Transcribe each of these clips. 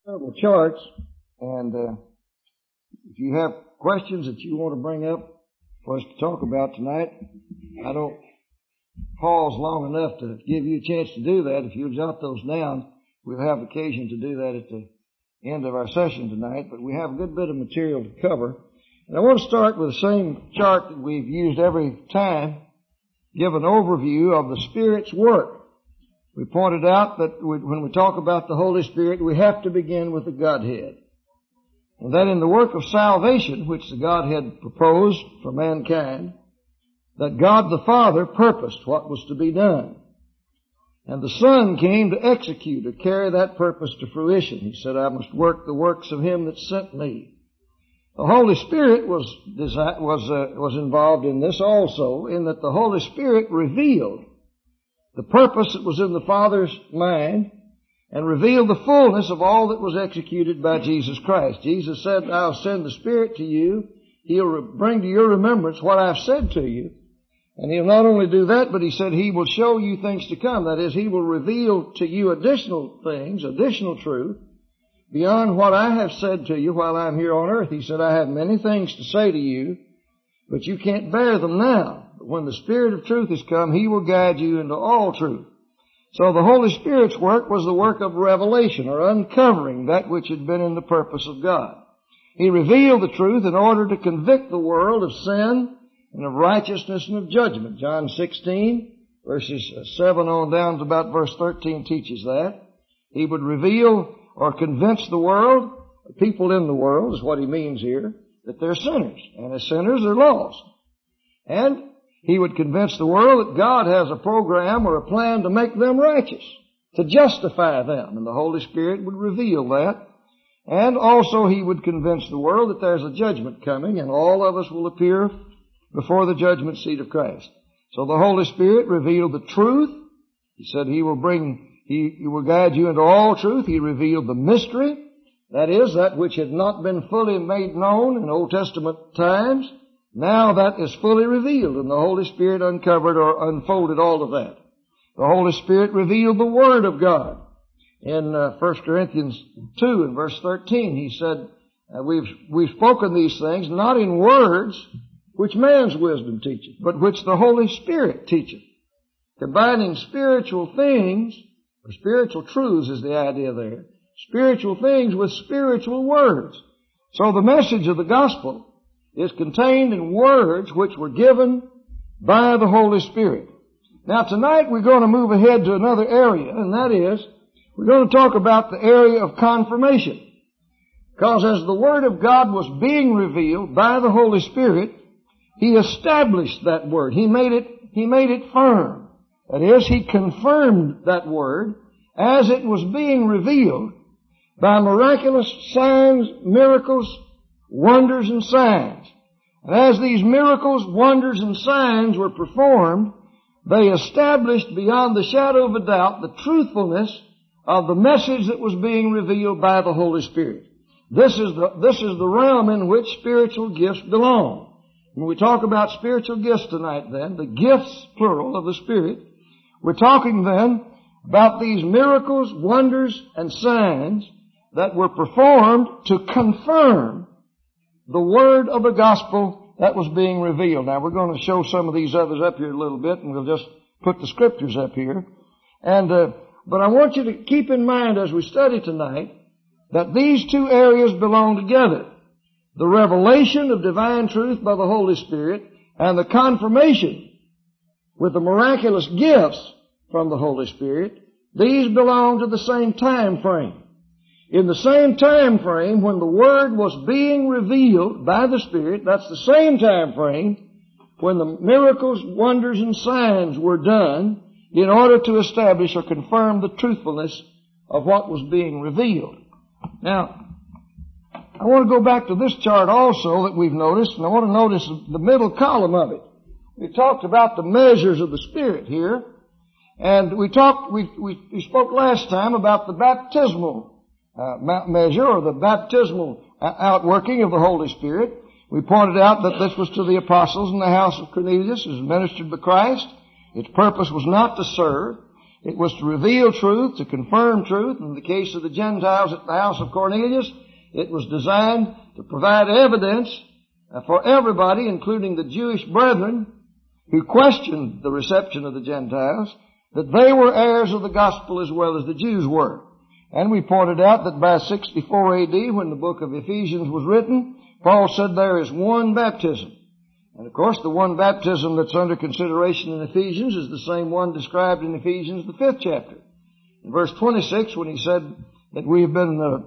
several charts, and if you have questions that you want to bring up for us to talk about tonight, I don't pause long enough to give you a chance to do that. If you'll jot those down, we'll have occasion to do that at the end of our session tonight, but we have a good bit of material to cover. And I want to start with the same chart that we've used every time, give an overview of the Spirit's work. We pointed out that when we talk about the Holy Spirit, we have to begin with the Godhead. And that in the work of salvation, which the Godhead proposed for mankind, that God the Father purposed what was to be done. And the Son came to execute or carry that purpose to fruition. He said, I must work the works of Him that sent me. The Holy Spirit was involved in this also, in that the Holy Spirit revealed the purpose that was in the Father's mind and revealed the fullness of all that was executed by Jesus Christ. Jesus said, I'll send the Spirit to you. He'll bring to your remembrance what I've said to you. And He'll not only do that, but He said He will show you things to come. That is, He will reveal to you additional things, additional truth, beyond what I have said to you while I'm here on earth. He said, I have many things to say to you, but you can't bear them now. But when the Spirit of truth has come, He will guide you into all truth. So the Holy Spirit's work was the work of revelation, or uncovering that which had been in the purpose of God. He revealed the truth in order to convict the world of sin and of righteousness and of judgment. John 16, verses 7 on down to about verse 13 teaches that. He would reveal or convince the world, the people in the world is what He means here, that they're sinners. And as sinners, they're lost. And He would convince the world that God has a program or a plan to make them righteous, to justify them. And the Holy Spirit would reveal that. And also He would convince the world that there's a judgment coming and all of us will appear before the judgment seat of Christ. So the Holy Spirit revealed the truth. He said He will guide you into all truth. He revealed the mystery. That is, that which had not been fully made known in Old Testament times. Now that is fully revealed, and the Holy Spirit uncovered or unfolded all of that. The Holy Spirit revealed the Word of God. In 1 Corinthians 2 and verse 13, he said, we've spoken these things not in words which man's wisdom teacheth, but which the Holy Spirit teacheth, combining spiritual things, or spiritual truths is the idea there, spiritual things with spiritual words. So the message of the gospel is contained in words which were given by the Holy Spirit. Now tonight we're going to move ahead to another area, and that is, we're going to talk about the area of confirmation. Because as the Word of God was being revealed by the Holy Spirit, He established that Word. He made it firm. That is, He confirmed that Word as it was being revealed by miraculous signs, miracles, wonders, and signs. And as these miracles, wonders, and signs were performed, they established beyond the shadow of a doubt the truthfulness of the message that was being revealed by the Holy Spirit. This is the realm in which spiritual gifts belong. When we talk about spiritual gifts tonight then, the gifts, plural, of the Spirit, we're talking then about these miracles, wonders, and signs that were performed to confirm the word of the gospel that was being revealed. Now we're going to show some of these others up here a little bit, and we'll just put the scriptures up here. But I want you to keep in mind as we study tonight that these two areas belong together. The revelation of divine truth by the Holy Spirit and the confirmation with the miraculous gifts from the Holy Spirit, these belong to the same time frame. In the same time frame when the Word was being revealed by the Spirit, that's the same time frame when the miracles, wonders, and signs were done in order to establish or confirm the truthfulness of what was being revealed. Now, I want to go back to this chart also that we've noticed, and I want to notice the middle column of it. We talked about the measures of the Spirit here, and we spoke last time about the baptismal measure, or the baptismal outworking of the Holy Spirit. We pointed out that this was to the apostles in the house of Cornelius, as ministered by Christ. Its purpose was not to serve. It was to reveal truth, to confirm truth. In the case of the Gentiles at the house of Cornelius, it was designed to provide evidence for everybody, including the Jewish brethren who questioned the reception of the Gentiles, that they were heirs of the gospel as well as the Jews were. And we pointed out that by 64 AD, when the book of Ephesians was written, Paul said there is one baptism. And of course, the one baptism that's under consideration in Ephesians is the same one described in Ephesians, the 5th chapter. In verse 26, when he said that we have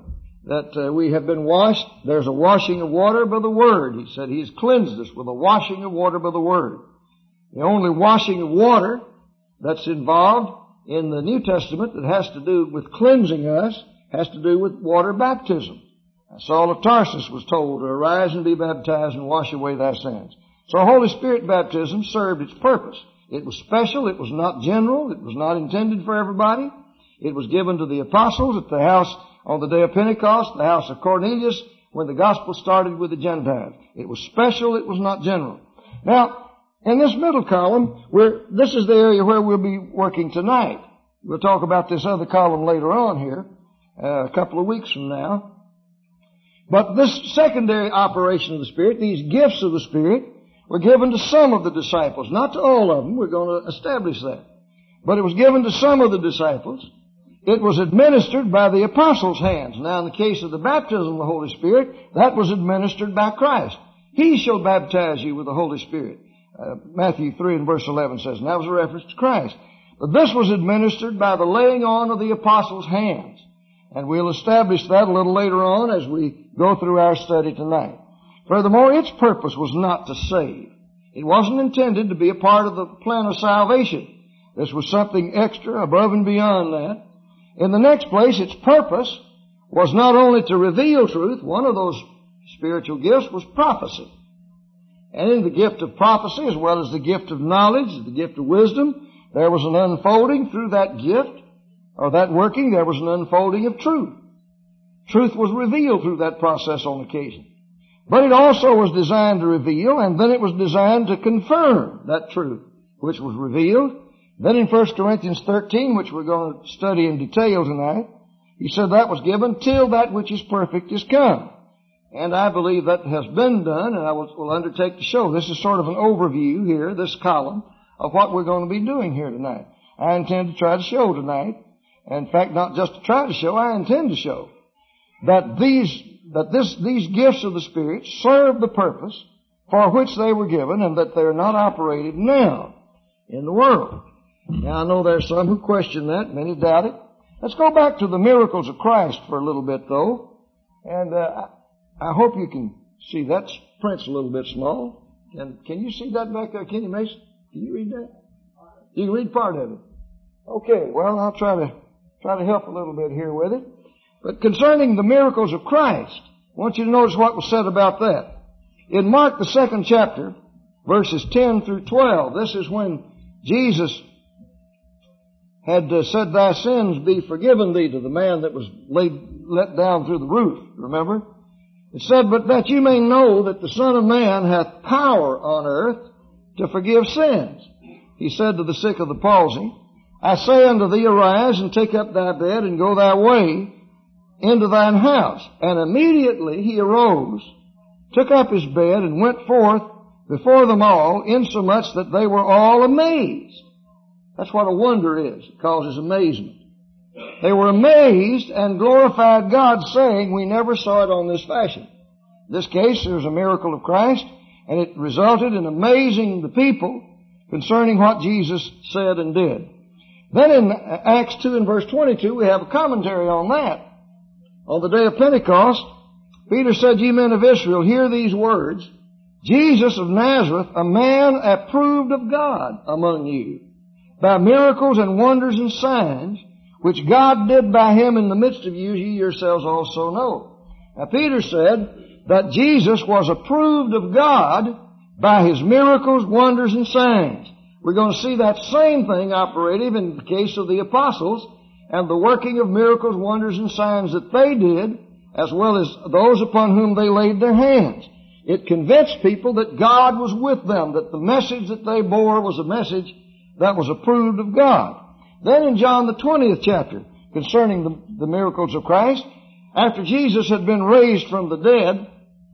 been washed, there's a washing of water by the Word. He said He's cleansed us with a washing of water by the Word. The only washing of water that's involved in the New Testament that has to do with cleansing us has to do with water baptism. Saul of Tarsus was told to arise and be baptized and wash away thy sins. So Holy Spirit baptism served its purpose. It was special. It was not general. It was not intended for everybody. It was given to the apostles at the house on the day of Pentecost, the house of Cornelius, when the gospel started with the Gentiles. It was special. It was not general. Now, in this middle column, this is the area where we'll be working tonight. We'll talk about this other column later on here, a couple of weeks from now. But this secondary operation of the Spirit, these gifts of the Spirit, were given to some of the disciples, not to all of them. We're going to establish that. But it was given to some of the disciples. It was administered by the apostles' hands. Now, in the case of the baptism of the Holy Spirit, that was administered by Christ. He shall baptize you with the Holy Spirit. Matthew 3 and verse 11 says, and that was a reference to Christ. But this was administered by the laying on of the apostles' hands. And we'll establish that a little later on as we go through our study tonight. Furthermore, its purpose was not to save. It wasn't intended to be a part of the plan of salvation. This was something extra, above and beyond that. In the next place, its purpose was not only to reveal truth. One of those spiritual gifts was prophecy. And in the gift of prophecy, as well as the gift of knowledge, the gift of wisdom, there was an unfolding through that gift, or that working, there was an unfolding of truth. Truth was revealed through that process on occasion. But it also was designed to reveal, and then it was designed to confirm that truth, which was revealed. Then in 1 Corinthians 13, which we're going to study in detail tonight, he said that was given till that which is perfect is come. And I believe that has been done, and I will undertake to show. This is sort of an overview here, this column, of what we're going to be doing here tonight. I intend to try to show tonight, in fact, not just to try to show, I intend to show that these gifts of the Spirit serve the purpose for which they were given, and that they're not operated now in the world. Now, I know there's some who question that, many doubt it. Let's go back to the miracles of Christ for a little bit, though. And I hope you can see that print's a little bit small. Can you see that back there, Kenny Mason? Can you read that? You can read part of it. Okay, well, I'll try to help a little bit here with it. But concerning the miracles of Christ, I want you to notice what was said about that. In Mark, the 2nd chapter, verses 10 through 12, this is when Jesus had said, thy sins be forgiven thee, to the man that was let down through the roof, remember? It said, but that you may know that the Son of Man hath power on earth to forgive sins. He said to the sick of the palsy, I say unto thee, arise and take up thy bed and go thy way into thine house. And immediately he arose, took up his bed, and went forth before them all, insomuch that they were all amazed. That's what a wonder is. It causes amazement. They were amazed and glorified God, saying, we never saw it on this fashion. In this case, there's a miracle of Christ, and it resulted in amazing the people concerning what Jesus said and did. Then in Acts 2 and verse 22, we have a commentary on that. On the day of Pentecost, Peter said, ye men of Israel, hear these words. Jesus of Nazareth, a man approved of God among you, by miracles and wonders and signs, which God did by him in the midst of you, ye yourselves also know. Now Peter said that Jesus was approved of God by his miracles, wonders, and signs. We're going to see that same thing operative in the case of the apostles and the working of miracles, wonders, and signs that they did, as well as those upon whom they laid their hands. It convinced people that God was with them, that the message that they bore was a message that was approved of God. Then in John the 20th chapter, concerning the miracles of Christ, after Jesus had been raised from the dead,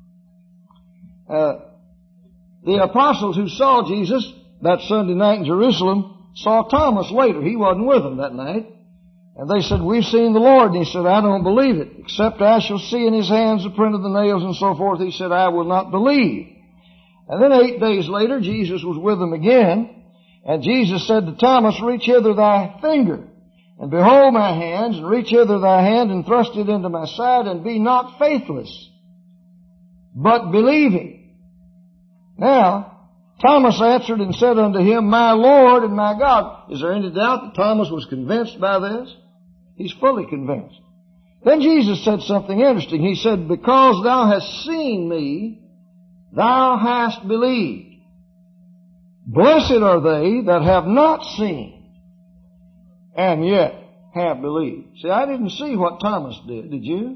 the apostles who saw Jesus that Sunday night in Jerusalem saw Thomas later. He wasn't with them that night. And they said, we've seen the Lord. And he said, I don't believe it. Except I shall see in his hands the print of the nails and so forth. He said, I will not believe. And then 8 days later, Jesus was with them again. And Jesus said to Thomas, reach hither thy finger, and behold my hands, and reach hither thy hand, and thrust it into my side, and be not faithless, but believing. Now, Thomas answered and said unto him, my Lord and my God. Is there any doubt that Thomas was convinced by this? He's fully convinced. Then Jesus said something interesting. He said, because thou hast seen me, thou hast believed. Blessed are they that have not seen, and yet have believed. See, I didn't see what Thomas did you?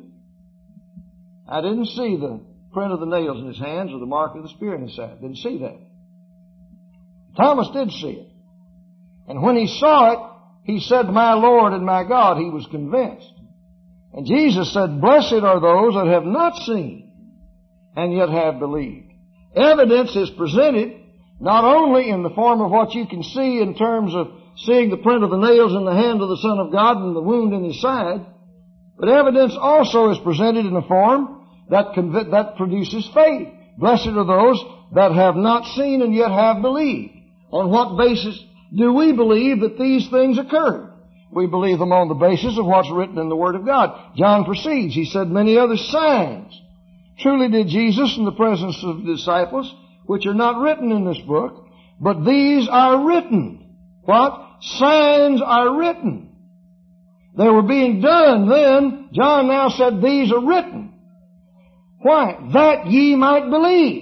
I didn't see the print of the nails in his hands or the mark of the spear in his side. Didn't see that. Thomas did see it. And when he saw it, he said, my Lord and my God. He was convinced. And Jesus said, blessed are those that have not seen and yet have believed. Evidence is presented not only in the form of what you can see in terms of seeing the print of the nails in the hand of the Son of God and the wound in his side, but evidence also is presented in a form that produces faith. Blessed are those that have not seen and yet have believed. On what basis do we believe that these things occurred? We believe them on the basis of what's written in the Word of God. John proceeds. He said, many other signs truly did Jesus in the presence of the disciples, which are not written in this book, but these are written. What? Signs are written. They were being done then. John now said, these are written. Why? That ye might believe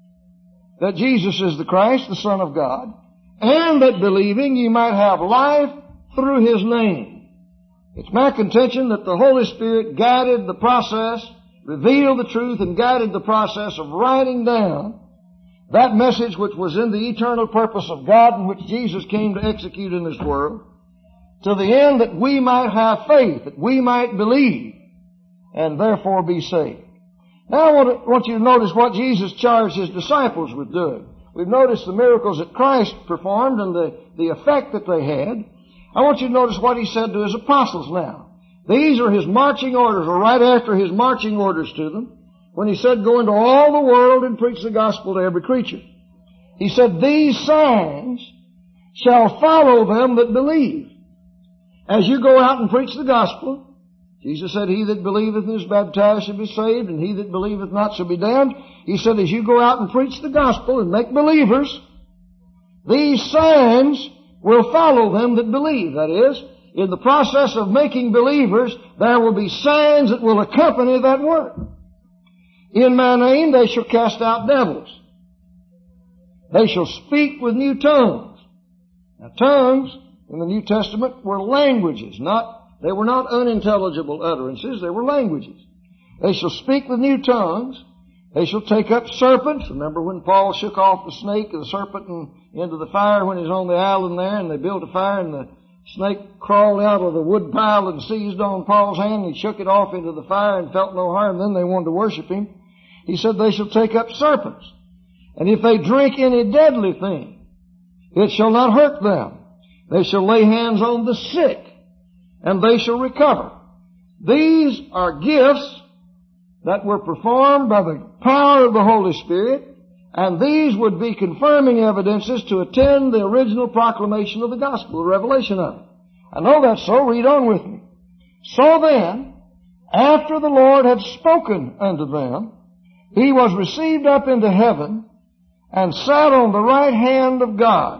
that Jesus is the Christ, the Son of God, and that believing ye might have life through his name. It's my contention that the Holy Spirit guided the process, revealed the truth, and guided the process of writing down that message which was in the eternal purpose of God and which Jesus came to execute in this world, to the end that we might have faith, that we might believe, and therefore be saved. Now I want you to notice what Jesus charged his disciples with doing. We've noticed the miracles that Christ performed and the effect that they had. I want you to notice what he said to his apostles now. These are his marching orders, or right after his marching orders to them, when he said, go into all the world and preach the gospel to every creature. He said, these signs shall follow them that believe. As you go out and preach the gospel, Jesus said, he that believeth and is baptized shall be saved, and he that believeth not shall be damned. He said, as you go out and preach the gospel and make believers, these signs will follow them that believe. That is, in the process of making believers, there will be signs that will accompany that work. In my name they shall cast out devils. They shall speak with new tongues. Now, tongues in the New Testament were languages, they were not unintelligible utterances, they were languages. They shall speak with new tongues. They shall take up serpents. Remember when Paul shook off the snake and the serpent into the fire when he was on the island there, and they built a fire, and the snake crawled out of the wood pile and seized on Paul's hand, and he shook it off into the fire and felt no harm. Then they wanted to worship him. He said they shall take up serpents. And if they drink any deadly thing, it shall not hurt them. They shall lay hands on the sick, and they shall recover. These are gifts that were performed by the power of the Holy Spirit, and these would be confirming evidences to attend the original proclamation of the gospel, the revelation of it. I know that's so. Read on with me. So then, after the Lord had spoken unto them, he was received up into heaven and sat on the right hand of God.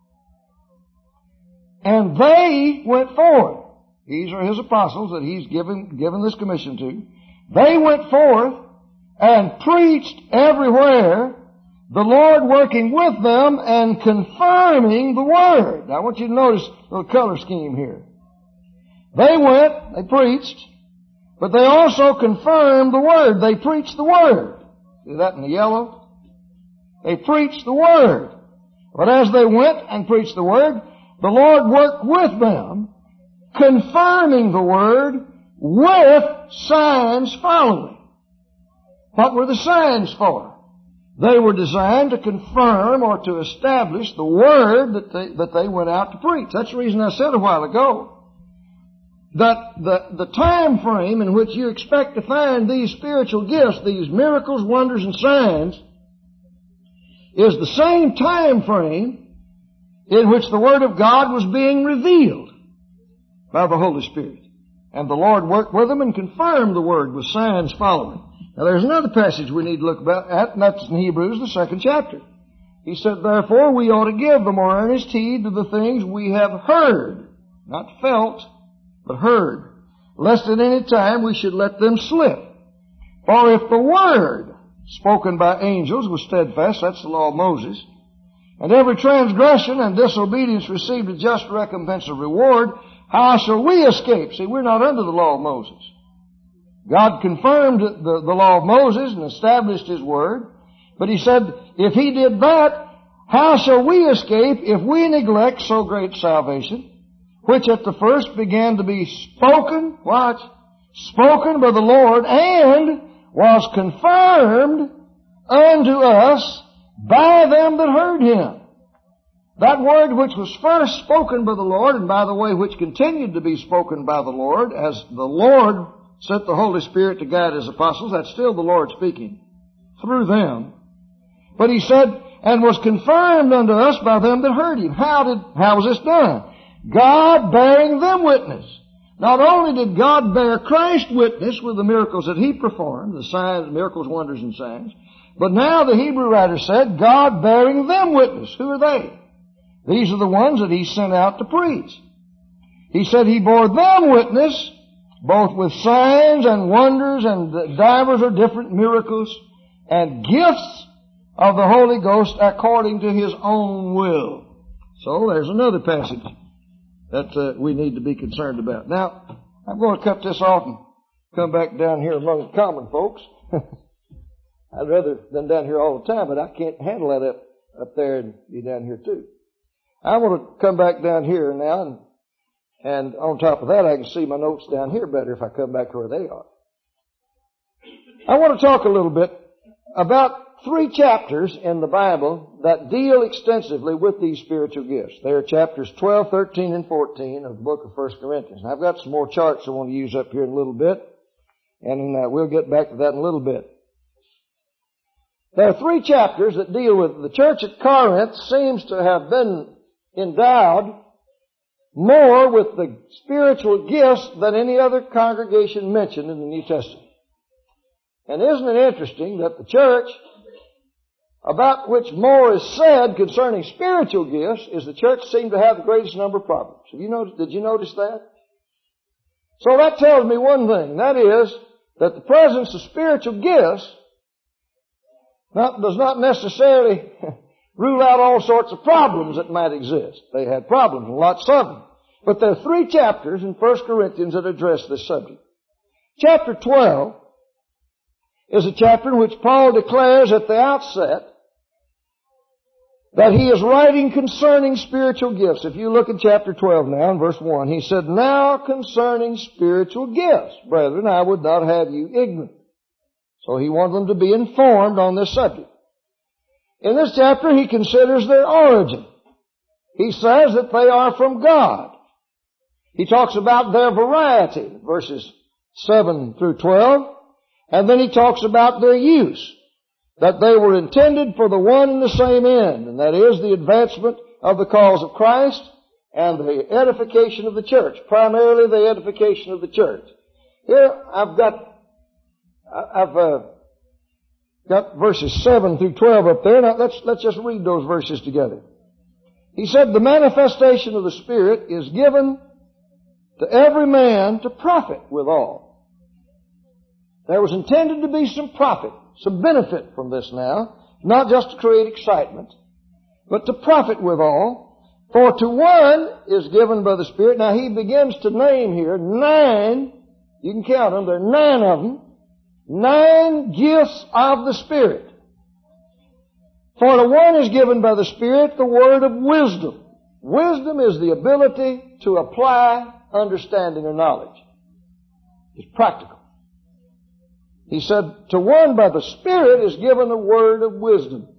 And they went forth. These are his apostles that he's given this commission to. They went forth and preached everywhere, the Lord working with them and confirming the word. Now I want you to notice the little color scheme here. They went, they preached, but they also confirmed the word. They preached the word. See that in the yellow? They preached the word. But as they went and preached the word, the Lord worked with them, confirming the Word with signs following. What were the signs for? They were designed to confirm or to establish the Word that they went out to preach. That's the reason I said a while ago that the time frame in which you expect to find these spiritual gifts, these miracles, wonders, and signs, is the same time frame in which the Word of God was being revealed by the Holy Spirit. And the Lord worked with them and confirmed the Word with signs following. Now there's another passage we need to look at, and that's in Hebrews, the 2nd chapter. He said, therefore we ought to give the more earnest heed to the things we have heard, not felt, but heard, lest at any time we should let them slip. For if the Word spoken by angels was steadfast, that's the law of Moses, and every transgression and disobedience received a just recompense of reward, how shall we escape? See, we're not under the law of Moses. God confirmed the law of Moses and established His Word, but He said, if He did that, how shall we escape if we neglect so great salvation, which at the first began to be spoken, watch, spoken by the Lord, and was confirmed unto us by them that heard Him. That word which was first spoken by the Lord, and by the way, which continued to be spoken by the Lord, as the Lord sent the Holy Spirit to guide His apostles, that's still the Lord speaking through them. But He said, and was confirmed unto us by them that heard Him. How was this done? God bearing them witness. Not only did God bear Christ witness with the miracles that He performed, the signs, miracles, wonders, and signs, but now the Hebrew writer said, God bearing them witness. Who are they? These are the ones that He sent out to preach. He said He bore them witness, both with signs and wonders and divers or different miracles and gifts of the Holy Ghost according to His own will. So there's another passage that we need to be concerned about. Now, I'm going to cut this off and come back down here among the common folks. I'd rather than down here all the time, but I can't handle that up there and be down here too. I want to come back down here now, and on top of that, I can see my notes down here better if I come back to where they are. I want to talk a little bit about 3 chapters in the Bible that deal extensively with these spiritual gifts. They are chapters 12, 13, and 14 of the book of 1 Corinthians. And I've got some more charts I want to use up here in a little bit, and we'll get back to that in a little bit. There are 3 chapters that deal with the church at Corinth seems to have been endowed more with the spiritual gifts than any other congregation mentioned in the New Testament. And isn't it interesting that the church about which more is said concerning spiritual gifts is the church seemed to have the greatest number of problems. Did you notice that? So that tells me one thing, that is that the presence of spiritual gifts does not necessarily rule out all sorts of problems that might exist. They had problems, lots of them. But there are 3 chapters in 1 Corinthians that address this subject. Chapter 12 is a chapter in which Paul declares at the outset that he is writing concerning spiritual gifts. If you look at chapter 12 now in verse 1, he said, now concerning spiritual gifts, brethren, I would not have you ignorant. So he wanted them to be informed on this subject. In this chapter, he considers their origin. He says that they are from God. He talks about their variety, verses 7 through 12. And then he talks about their use, that they were intended for the one and the same end, and that is the advancement of the cause of Christ and the edification of the church, primarily the edification of the church. Here I've got verses 7 through 12 up there. Now let's just read those verses together. He said, the manifestation of the Spirit is given to every man to profit withal. There was intended to be some profit, some benefit from this now, not just to create excitement, but to profit withal. For to one is given by the Spirit. Now he begins to name here 9, you can count them, there are 9 of them, 9 gifts of the Spirit. For to one is given by the Spirit the word of wisdom Wisdom is the ability to apply understanding or knowledge. It's practical. He said, to one by the Spirit is given the word of wisdom.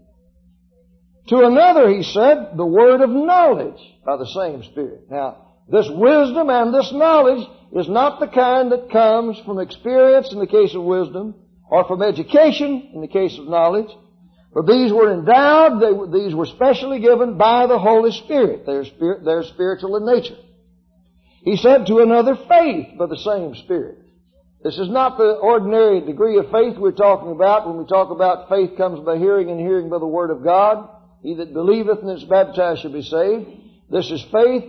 To another, he said, the word of knowledge by the same Spirit. Now, this wisdom and this knowledge is not the kind that comes from experience in the case of wisdom, or from education in the case of knowledge. For these were endowed, these were specially given by the Holy Spirit. They're spiritual in nature. He said to another, faith by the same Spirit. This is not the ordinary degree of faith we're talking about when we talk about faith comes by hearing and hearing by the Word of God. He that believeth and is baptized shall be saved. This is faith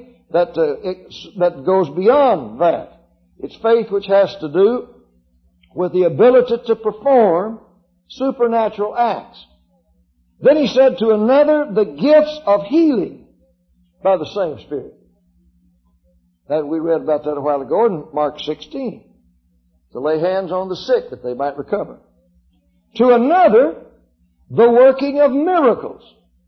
that goes beyond that. It's faith which has to do with the ability to perform supernatural acts. Then he said to another, the gifts of healing by the same Spirit. That we read about that a while ago in Mark 16. To lay hands on the sick that they might recover. To another, the working of miracles.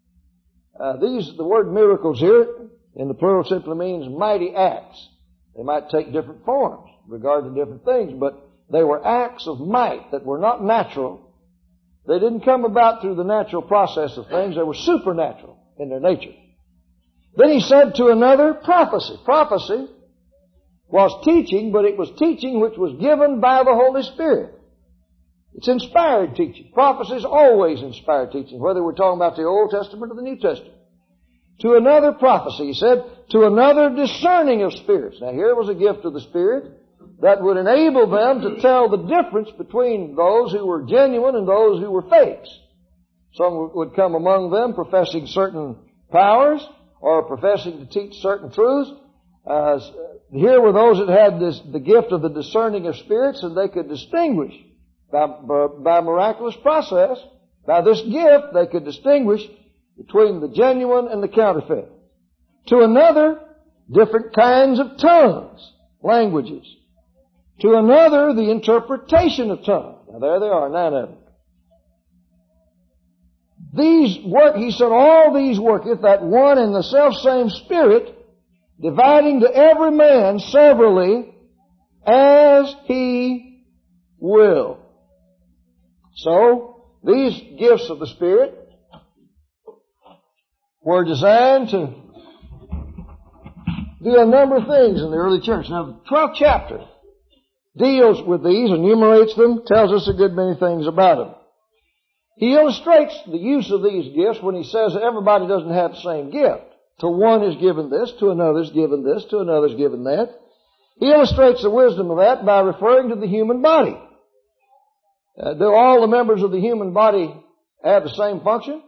The word miracles here in the plural simply means mighty acts. They might take different forms regarding different things, but they were acts of might that were not natural. They didn't come about through the natural process of things. They were supernatural in their nature. Then he said to another, prophecy. Prophecy was teaching, but it was teaching which was given by the Holy Spirit. It's inspired teaching. Prophecy is always inspired teaching, whether we're talking about the Old Testament or the New Testament. To another prophecy, he said, to another discerning of spirits. Now here was a gift of the Spirit that would enable them to tell the difference between those who were genuine and those who were fakes. Some would come among them professing certain powers or professing to teach certain truths. Here were those that had the gift of the discerning of spirits, and they could distinguish by miraculous process, by this gift, they could distinguish between the genuine and the counterfeit. To another, different kinds of tongues, languages. To another, the interpretation of tongues. Now there they are, 9 of them. These work, he said, all these worketh that one and the selfsame Spirit, dividing to every man severally as he will. So, these gifts of the Spirit were designed to do a number of things in the early church. Now, the 12th chapter deals with these, enumerates them, tells us a good many things about them. He illustrates the use of these gifts when he says that everybody doesn't have the same gift. To one is given this, to another is given this, to another is given that. He illustrates the wisdom of that by referring to the human body. Do all the members of the human body have the same function?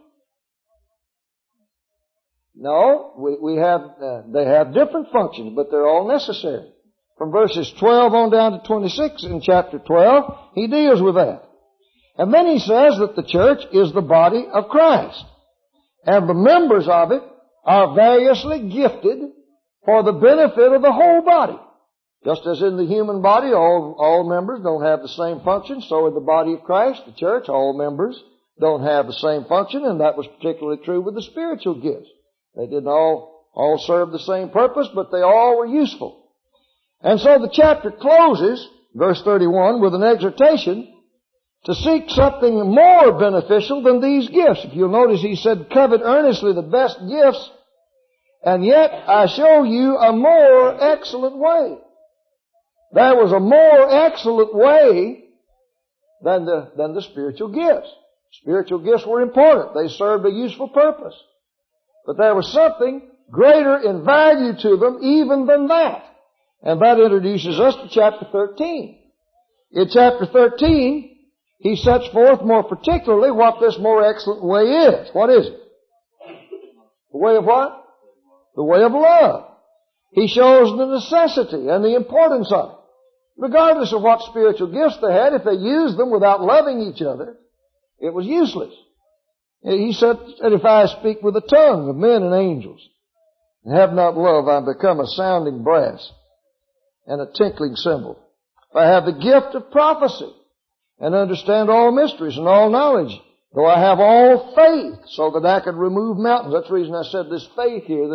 No, they have different functions, but they're all necessary. From verses 12 on down to 26 in chapter 12, he deals with that. And then he says that the church is the body of Christ. And the members of it are variously gifted for the benefit of the whole body. Just as in the human body, all members don't have the same function, so in the body of Christ, the church, all members don't have the same function, and that was particularly true with the spiritual gifts. They didn't all serve the same purpose, but they all were useful. And so the chapter closes, verse 31, with an exhortation to seek something more beneficial than these gifts. If you'll notice, he said, covet earnestly the best gifts, and yet I show you a more excellent way. There was a more excellent way than the spiritual gifts. Spiritual gifts were important. They served a useful purpose. But there was something greater in value to them even than that. And that introduces us to chapter 13. In chapter 13, he sets forth more particularly what this more excellent way is. What is it? The way of what? The way of love. He shows the necessity and the importance of it. Regardless of what spiritual gifts they had, if they used them without loving each other, it was useless. He said, if I speak with the tongue of men and angels, and have not love, I become a sounding brass and a tinkling cymbal. If I have the gift of prophecy, and understand all mysteries and all knowledge, though I have all faith so that I could remove mountains. That's the reason I said this faith here, this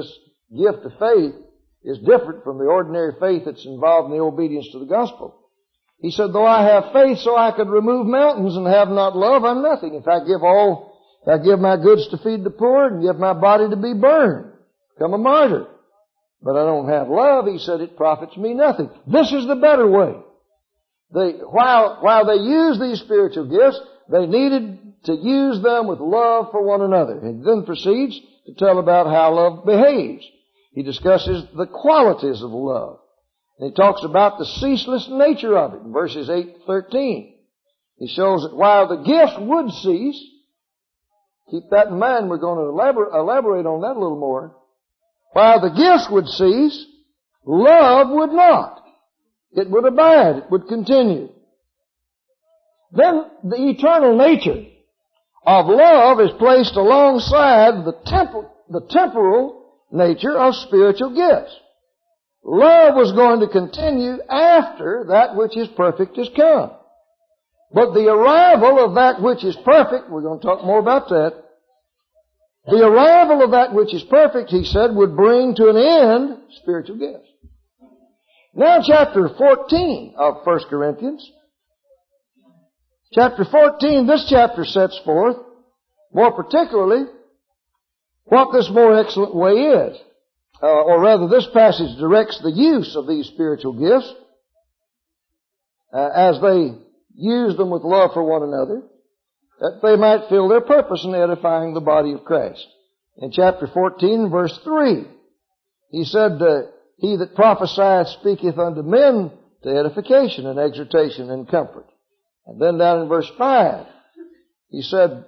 gift of faith is different from the ordinary faith that's involved in the obedience to the gospel. He said, though I have faith so I could remove mountains and have not love, I'm nothing. If I give my goods to feed the poor and give my body to be burned, become a martyr, but I don't have love, he said, it profits me nothing. This is the better way. While they used these spiritual gifts, they needed to use them with love for one another. And then proceeds to tell about how love behaves. He discusses the qualities of love. And he talks about the ceaseless nature of it in verses 8 to 13. He shows that while the gifts would cease, keep that in mind, we're going to elaborate on that a little more. While the gifts would cease, love would not. It would abide. It would continue. Then the eternal nature of love is placed alongside the temporal nature of spiritual gifts. Love was going to continue after that which is perfect is come. But the arrival of that which is perfect, we're going to talk more about that. The arrival of that which is perfect, he said, would bring to an end spiritual gifts. Now chapter 14 of 1 Corinthians. Chapter 14, this chapter sets forth, more particularly, what this more excellent way is. Or rather, this passage directs the use of these spiritual gifts as they use them with love for one another, that they might fill their purpose in edifying the body of Christ. In chapter 14, verse 3, he said, he that prophesieth speaketh unto men to edification and exhortation and comfort. And then down in verse 5, he said,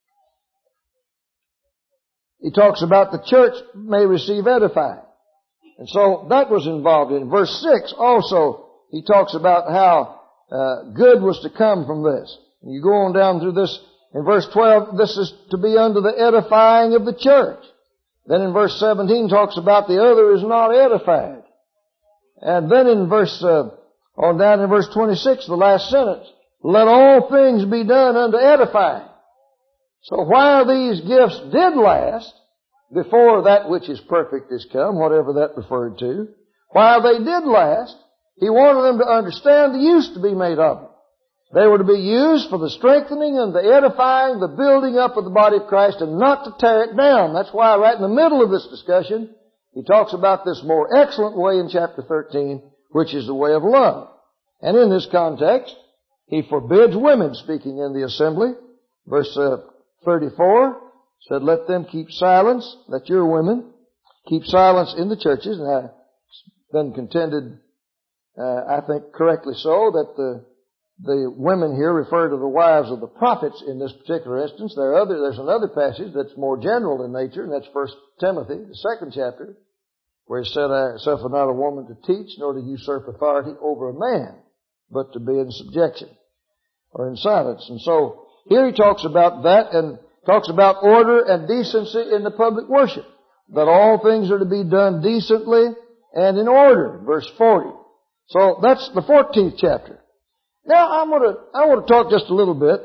he talks about the church may receive edifying. And so that was involved in. Verse 6 also, he talks about how good was to come from this. And you go on down through this. In verse 12, this is to be unto the edifying of the church. Then in verse 17 talks about the other is not edified. And then in down in verse 26, the last sentence, let all things be done unto edifying. So while these gifts did last, before that which is perfect is come, whatever that referred to, while they did last, he wanted them to understand the use to be made of them. They were to be used for the strengthening and the edifying, the building up of the body of Christ, and not to tear it down. That's why right in the middle of this discussion, he talks about this more excellent way in chapter 13, which is the way of love. And in this context, he forbids women speaking in the assembly. Verse 34 said, let them keep silence, let your women keep silence in the churches. And I've been contended, I think correctly so, that the women here refer to the wives of the prophets in this particular instance. There's another passage that's more general in nature, and that's 1 Timothy, the 2nd chapter, where he said, I suffer not a woman to teach, nor to usurp authority over a man, but to be in subjection, or in silence. And so, here he talks about that, and talks about order and decency in the public worship. That all things are to be done decently and in order. Verse 40. So that's the 14th chapter. Now I want to talk just a little bit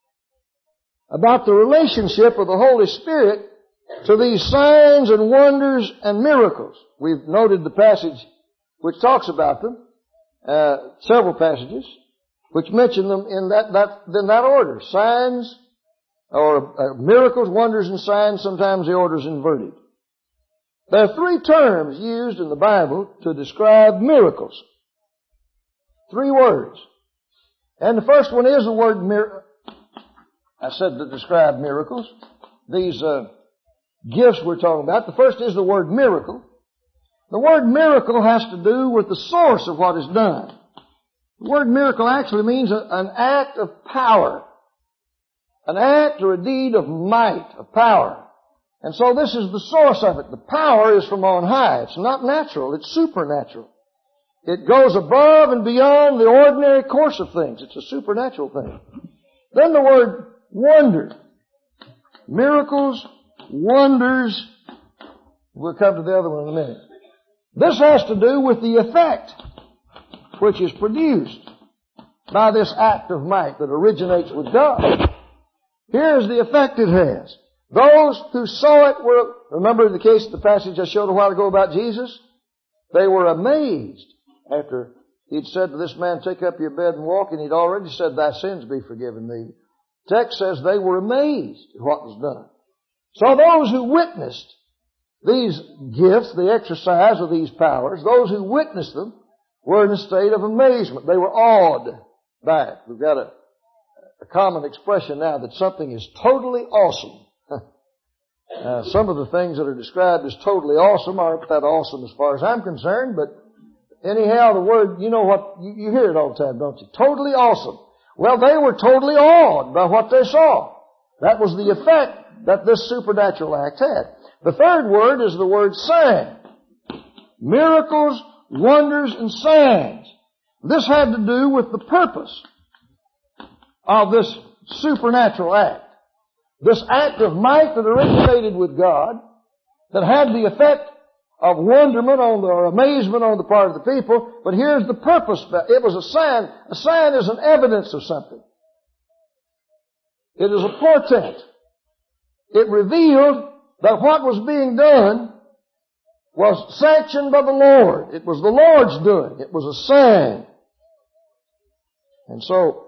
about the relationship of the Holy Spirit to these signs and wonders and miracles. We've noted the passage which talks about them, several passages, which mention them in that order. Signs, or miracles, wonders, and signs. Sometimes the order's inverted. There are 3 terms used in the Bible to describe miracles. 3 words. And the first one is the word miracle. I said to describe miracles. These gifts we're talking about. The first is the word miracle. The word miracle has to do with the source of what is done. The word miracle actually means an act of power. An act or a deed of might, of power. And so this is the source of it. The power is from on high. It's not natural. It's supernatural. It goes above and beyond the ordinary course of things. It's a supernatural thing. Then the word wonder. Miracles, wonders. We'll come to the other one in a minute. This has to do with the effect which is produced by this act of might that originates with God. Here's the effect it has. Those who saw it were, remember the case, the passage I showed a while ago about Jesus? They were amazed after he'd said to this man, take up your bed and walk, and he'd already said, thy sins be forgiven thee. The text says they were amazed at what was done. So those who witnessed these gifts, the exercise of these powers, those who witnessed them were in a state of amazement. They were awed by it. We've got a common expression now that something is totally awesome. Some of the things that are described as totally awesome aren't that awesome as far as I'm concerned, but anyhow, the word, you know what, you hear it all the time, don't you? Totally awesome. Well, they were totally awed by what they saw. That was the effect that this supernatural act had. The third word is the word sign. Miracles, wonders, and signs. This had to do with the purpose of this supernatural act. This act of might that originated with God, that had the effect of wonderment or amazement on the part of the people. But here's the purpose. It was a sign. A sign is an evidence of something. It is a portent. It revealed that what was being done was sanctioned by the Lord. It was the Lord's doing. It was a sign. And so,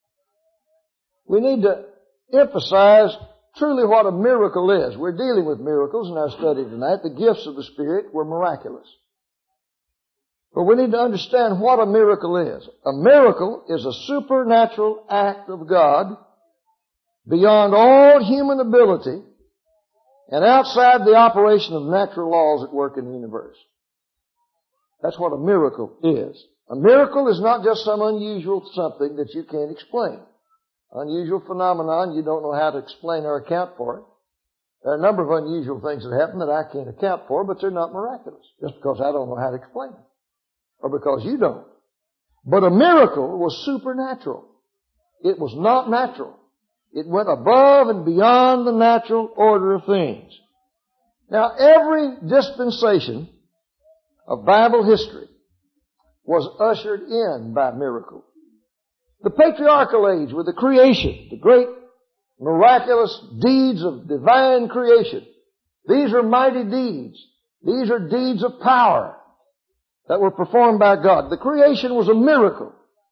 we need to emphasize truly what a miracle is. We're dealing with miracles in our study tonight. The gifts of the Spirit were miraculous. But we need to understand what a miracle is. A miracle is a supernatural act of God beyond all human ability and outside the operation of natural laws at work in the universe. That's what a miracle is. A miracle is not just some unusual something that you can't explain. Unusual phenomenon, you don't know how to explain or account for it. There are a number of unusual things that happen that I can't account for, but they're not miraculous, just because I don't know how to explain them, or because you don't. But a miracle was supernatural. It was not natural. It went above and beyond the natural order of things. Now, every dispensation of Bible history was ushered in by miracle. The patriarchal age with the creation, the great miraculous deeds of divine creation. These are mighty deeds. These are deeds of power that were performed by God. The creation was a miracle.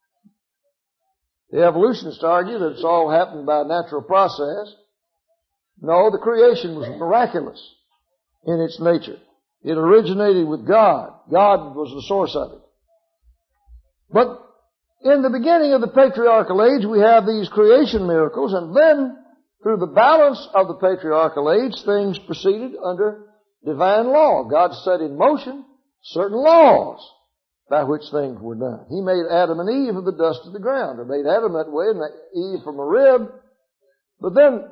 The evolutionists argue that it's all happened by a natural process. No, the creation was miraculous in its nature. It originated with God. God was the source of it. But in the beginning of the patriarchal age, we have these creation miracles, and then through the balance of the patriarchal age, things proceeded under divine law. God set in motion certain laws by which things were done. He made Adam and Eve of the dust of the ground, or made Adam that way and Eve from a rib. But then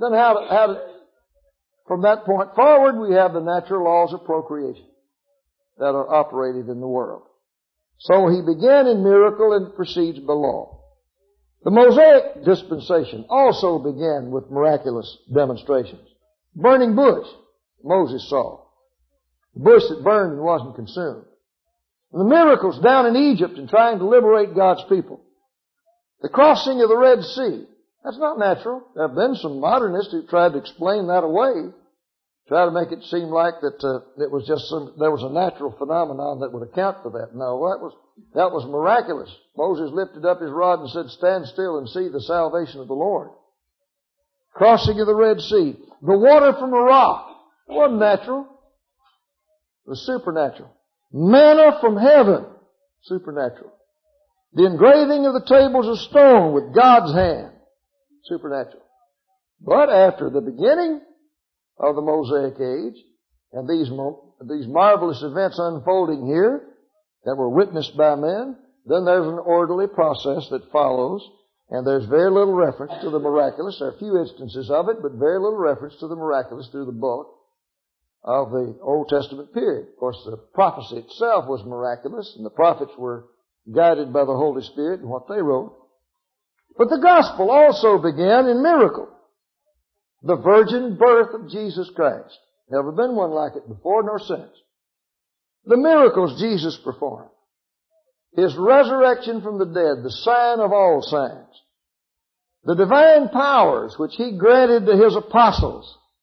from that point forward, we have the natural laws of procreation that are operated in the world. So he began in miracle and proceeds by law. The Mosaic dispensation also began with miraculous demonstrations. Burning bush, Moses saw. The bush that burned and wasn't consumed. And the miracles down in Egypt in trying to liberate God's people. The crossing of the Red Sea. That's not natural. There have been some modernists who tried to explain that away. Try to make it seem like that it was just there was a natural phenomenon that would account for that. No, that was miraculous. Moses lifted up his rod and said, stand still and see the salvation of the Lord. Crossing of the Red Sea. The water from a rock. It wasn't natural. It was supernatural. Manna from heaven. Supernatural. The engraving of the tables of stone with God's hand. Supernatural. But after the beginning of the Mosaic age, and these marvelous events unfolding here that were witnessed by men, then there's an orderly process that follows, and there's very little reference to the miraculous. There are a few instances of it, but very little reference to the miraculous through the bulk of the Old Testament period. Of course, the prophecy itself was miraculous, and the prophets were guided by the Holy Spirit in what they wrote. But the gospel also began in miracle. The virgin birth of Jesus Christ. Never been one like it before nor since. The miracles Jesus performed. His resurrection from the dead, the sign of all signs. The divine powers which He granted to His apostles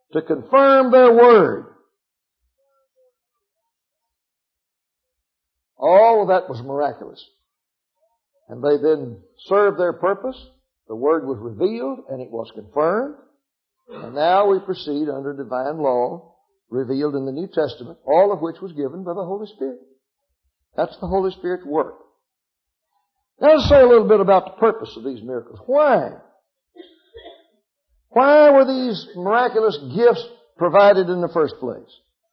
to confirm their word. All of that was miraculous. And they then served their purpose. The word was revealed and it was confirmed. And now we proceed under divine law revealed in the New Testament, all of which was given by the Holy Spirit. That's the Holy Spirit's work. Now let's say a little bit about the purpose of these miracles. Why? Why were these miraculous gifts provided in the first place?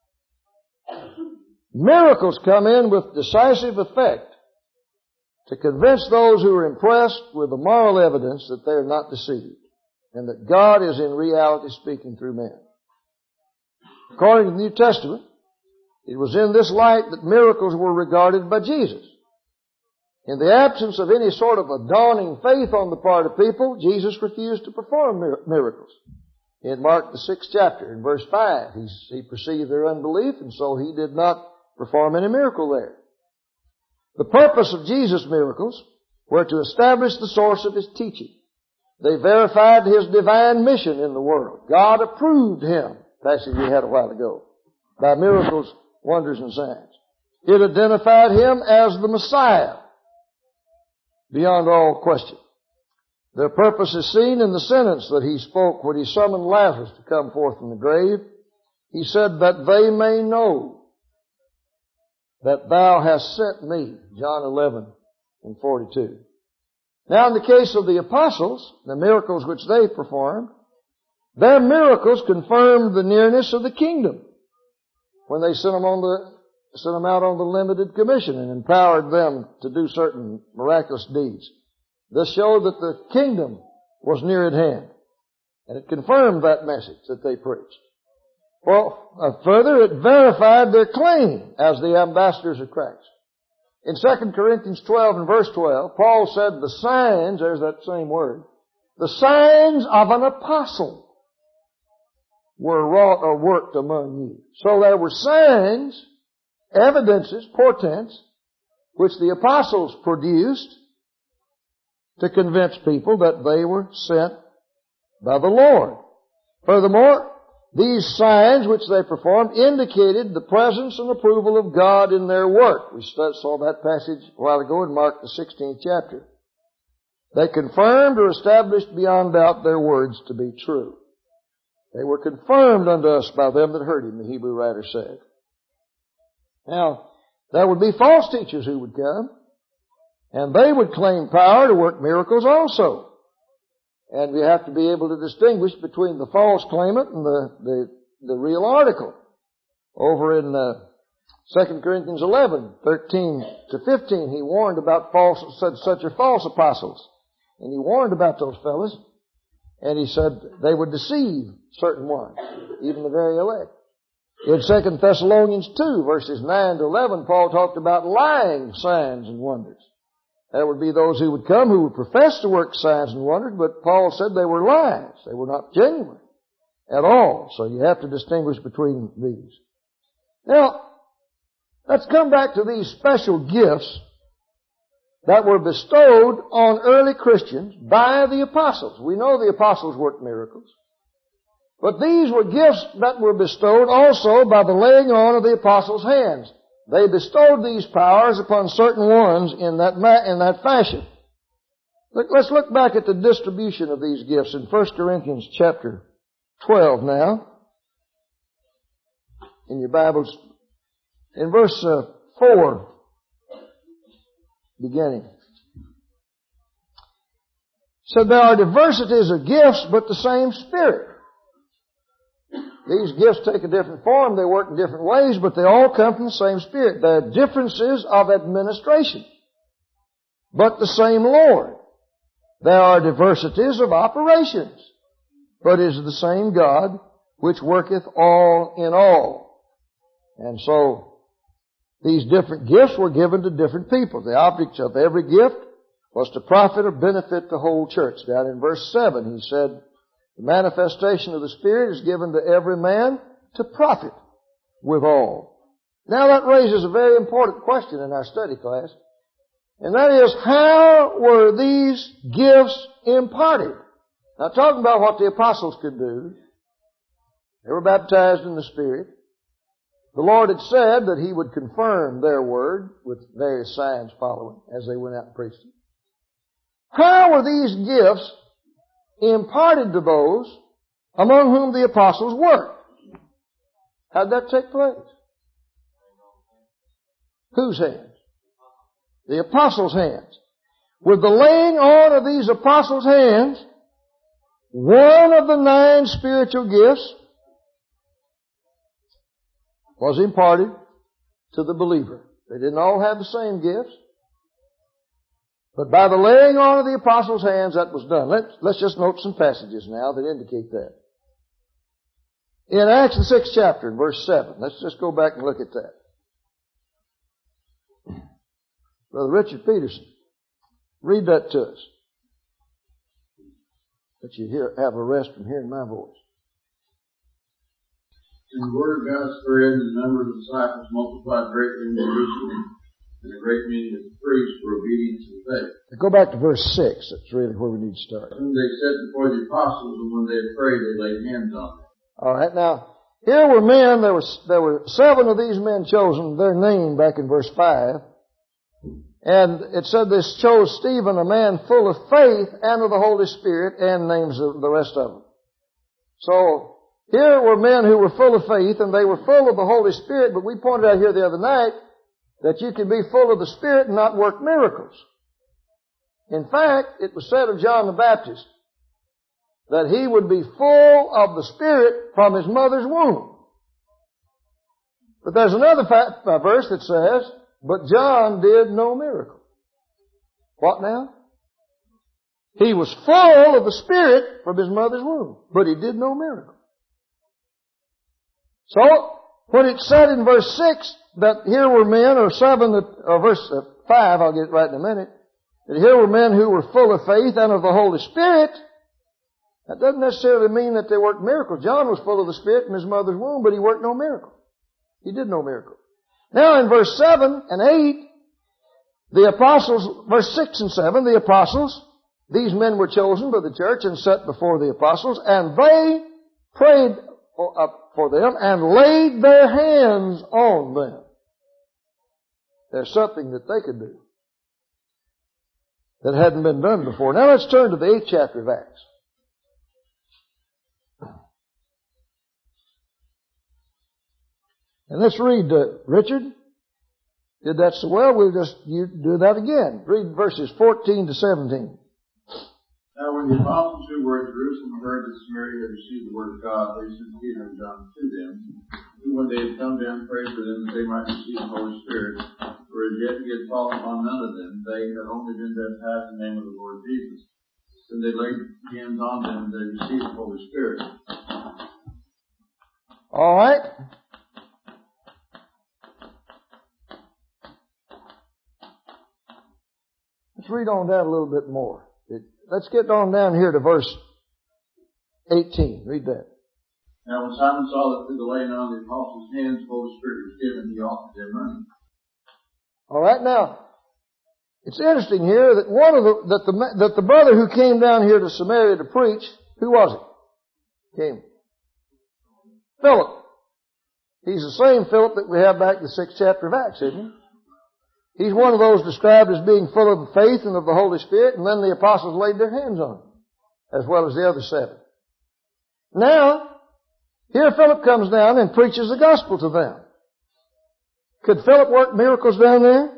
Miracles come in with decisive effect to convince those who are impressed with the moral evidence that they are not deceived and that God is in reality speaking through men. According to the New Testament, it was in this light that miracles were regarded by Jesus. In the absence of any sort of a dawning faith on the part of people, Jesus refused to perform miracles. In Mark the 6th chapter, in verse 5, he perceived their unbelief, and so he did not perform any miracle there. The purpose of Jesus' miracles were to establish the source of his teaching. They verified his divine mission in the world. God approved him, passage we had a while ago, by miracles, wonders, and signs. It identified him as the Messiah, beyond all question. Their purpose is seen in the sentence that he spoke when he summoned Lazarus to come forth from the grave. He said, that they may know that thou hast sent me, John 11:42. Now in the case of the apostles, the miracles which they performed, their miracles confirmed the nearness of the kingdom when they sent them out on the limited commission and empowered them to do certain miraculous deeds. This showed that the kingdom was near at hand, and it confirmed that message that they preached. Well, further, it verified their claim as the ambassadors of Christ. In 2 Corinthians 12 and verse 12, Paul said the signs, there's that same word, the signs of an apostle were wrought or worked among you. So there were signs, evidences, portents, which the apostles produced to convince people that they were sent by the Lord. Furthermore, these signs which they performed indicated the presence and approval of God in their work. We saw that passage a while ago in Mark the 16th chapter. They confirmed or established beyond doubt their words to be true. They were confirmed unto us by them that heard him, the Hebrew writer said. Now, there would be false teachers who would come, and they would claim power to work miracles also. And we have to be able to distinguish between the false claimant and the real article. Over in 2 Corinthians 11:13-15, he warned about such are false apostles. And he warned about those fellows. And he said they would deceive certain ones, even the very elect. In 2 Thessalonians 2, verses 9-11, Paul talked about lying signs and wonders. There would be those who would come who would profess to work signs and wonders, but Paul said they were lies. They were not genuine at all. So you have to distinguish between these. Now, let's come back to these special gifts that were bestowed on early Christians by the apostles. We know the apostles worked miracles. But these were gifts that were bestowed also by the laying on of the apostles' hands. They bestowed these powers upon certain ones in that fashion. Let's look back at the distribution of these gifts in 1 Corinthians chapter 12 now. In your Bibles, in verse 4, beginning. So there are diversities of gifts, but the same Spirit. These gifts take a different form, they work in different ways, but they all come from the same Spirit. There are differences of administration, but the same Lord. There are diversities of operations, but it is the same God which worketh all in all. And so, these different gifts were given to different people. The object of every gift was to profit or benefit the whole church. Down in verse 7, he said, the manifestation of the Spirit is given to every man to profit withal. Now that raises a very important question in our study class. And that is, how were these gifts imparted? Now talking about what the apostles could do, They were baptized in the Spirit. The Lord had said that He would confirm their word with various signs following as they went out and preached it. How were these gifts imparted to those among whom the apostles worked? How did that take place? Whose hands? The apostles' hands. With the laying on of these apostles' hands, one of the 9 spiritual gifts was imparted to the believer. They didn't all have the same gifts. But by the laying on of the apostles' hands, that was done. Let's just note some passages now that indicate that. In Acts the 6th chapter, verse 7, let's just go back and look at that. Brother Richard Peterson, read that to us. That you have a rest from hearing my voice. And the word of God spread, and the number of the disciples multiplied greatly in Jerusalem, and a great many of the priests were obedient to the faith. Go back to verse 6. That's really where we need to start. Whom they set before the apostles, and when they had prayed, they laid hands on them. All right, now, here were men, there were 7 of these men chosen, their name back in verse 5. And it said this chose Stephen, a man full of faith and of the Holy Spirit, and names of the rest of them. So, here were men who were full of faith, and they were full of the Holy Spirit, but we pointed out here the other night that you can be full of the Spirit and not work miracles. In fact, it was said of John the Baptist that he would be full of the Spirit from his mother's womb. But there's another verse that says, but John did no miracle. What now? He was full of the Spirit from his mother's womb, but he did no miracle. So, when it said in verse 6 that here were men, or verse 5, I'll get it right in a minute, that here were men who were full of faith and of the Holy Spirit, that doesn't necessarily mean that they worked miracles. John was full of the Spirit from his mother's womb, but he worked no miracle. He did no miracle. Now in verse 7 and 8, the apostles, verse 6 and 7, the apostles, these men were chosen by the church and set before the apostles, and they prayed for them and laid their hands on them. There's something that they could do that hadn't been done before. Now let's turn to the 8th chapter of Acts. And let's read, Richard. Did that so well, you do that again. Read verses 14 to 17. Now when the apostles who were at Jerusalem heard that Samaria had received the word of God, they sent Peter and John to them, who when they had come down prayed for them that they might receive the Holy Spirit, for as yet he had fallen upon none of them. They had only been baptized in the name of the Lord Jesus. Then they laid hands on them and they received the Holy Spirit. All right. Let's read on down a little bit more. Let's get on down here to verse 18. Read that. Now when Simon saw that through the laying on of the apostles' hands the Holy Spirit was given, he offered them money. All right, now it's interesting here that that the brother who came down here to Samaria to preach, who was it? Philip. He's the same Philip that we have back in the 6th chapter of Acts, isn't he? He's one of those described as being full of faith and of the Holy Spirit, and then the apostles laid their hands on him, as well as the other 7. Now, here Philip comes down and preaches the gospel to them. Could Philip work miracles down there?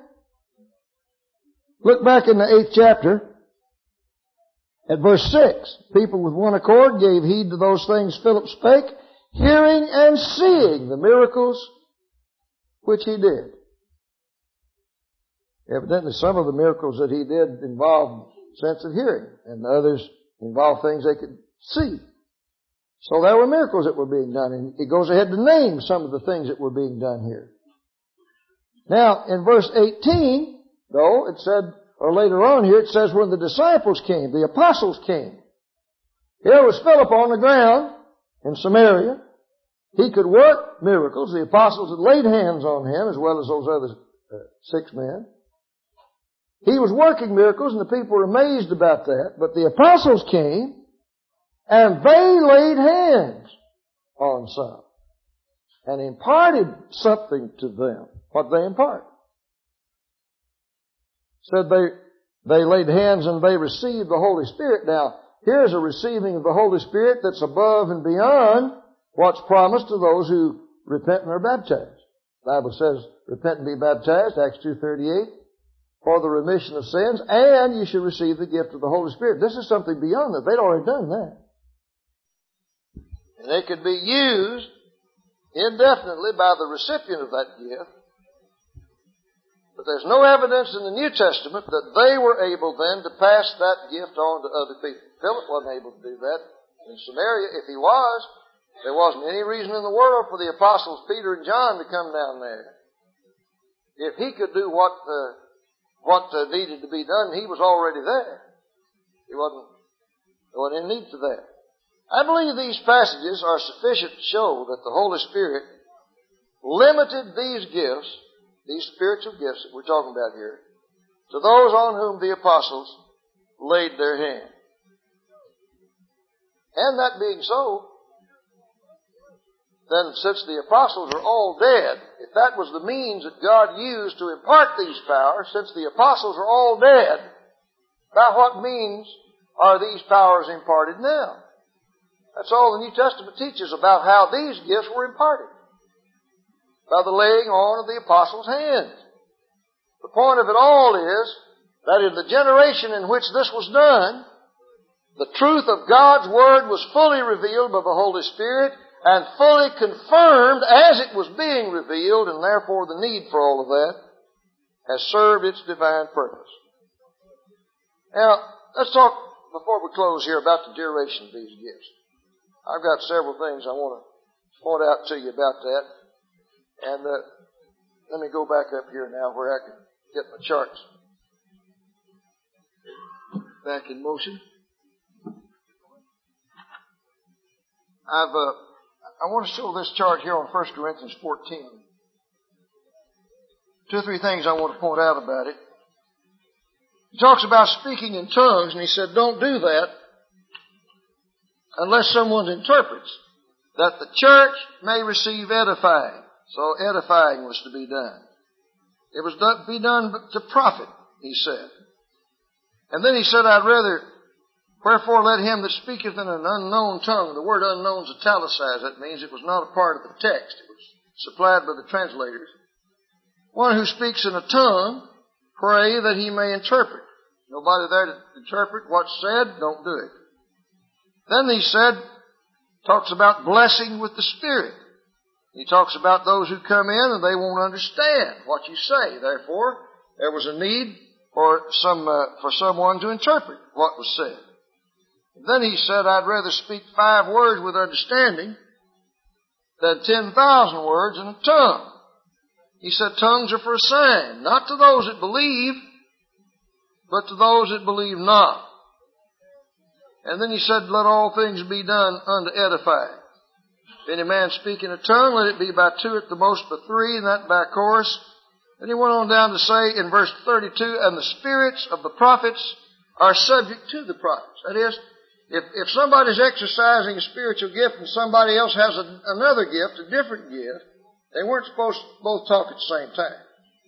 Look back in the 8th chapter at verse 6. People with one accord gave heed to those things Philip spake, hearing and seeing the miracles which he did. Evidently, some of the miracles that he did involved sense of hearing, and the others involved things they could see. So there were miracles that were being done, and he goes ahead to name some of the things that were being done here. Now, in verse 18, though, it said, or later on here, it says when the disciples came, the apostles came. Here was Philip on the ground in Samaria. He could work miracles. The apostles had laid hands on him, as well as those other 6 men. He was working miracles, and the people were amazed about that. But the apostles came, and they laid hands on some and imparted something to them. What they impart? Said they laid hands and they received the Holy Spirit. Now, here's a receiving of the Holy Spirit that's above and beyond what's promised to those who repent and are baptized. The Bible says, repent and be baptized, Acts 2:38, for the remission of sins, and you should receive the gift of the Holy Spirit. This is something beyond that. They'd already done that. And it could be used indefinitely by the recipient of that gift. But there's no evidence in the New Testament that they were able then to pass that gift on to other people. Philip wasn't able to do that in Samaria. If he was, there wasn't any reason in the world for the apostles Peter and John to come down there. If he could do what needed to be done, he was already there. There wasn't any need for that. I believe these passages are sufficient to show that the Holy Spirit limited these gifts, these spiritual gifts that we're talking about here, to those on whom the apostles laid their hand. And that being so, then since the apostles are all dead, if that was the means that God used to impart these powers, since the apostles are all dead, by what means are these powers imparted now? That's all the New Testament teaches about how these gifts were imparted. By the laying on of the apostles' hands. The point of it all is that in the generation in which this was done, the truth of God's Word was fully revealed by the Holy Spirit and fully confirmed as it was being revealed, and therefore the need for all of that has served its divine purpose. Now, let's talk, before we close here, about the duration of these gifts. I've got several things I want to point out to you about that. And let me go back up here now where I can get my charts back in motion. I want to show this chart here on 1 Corinthians 14. 2 or 3 things I want to point out about it. He talks about speaking in tongues, and he said, don't do that unless someone interprets, that the church may receive edifying. So edifying was to be done. It was to be done to profit, he said. And then he said, wherefore let him that speaketh in an unknown tongue, the word unknown is italicized. That means it was not a part of the text. It was supplied by the translators. One who speaks in a tongue, pray that he may interpret. Nobody there to interpret what's said, don't do it. Then he said, talks about blessing with the Spirit. He talks about those who come in and they won't understand what you say. Therefore, there was a need for someone to interpret what was said. Then he said, I'd rather speak 5 words with understanding than 10,000 words in a tongue. He said tongues are for a sign, not to those that believe, but to those that believe not. And then he said, let all things be done unto edifying. If any man speak in a tongue, let it be by 2, at the most by 3, and that by chorus. Then he went on down to say in verse 32, and the spirits of the prophets are subject to the prophets. That is, if somebody's exercising a spiritual gift and somebody else has another gift, a different gift, they weren't supposed to both talk at the same time.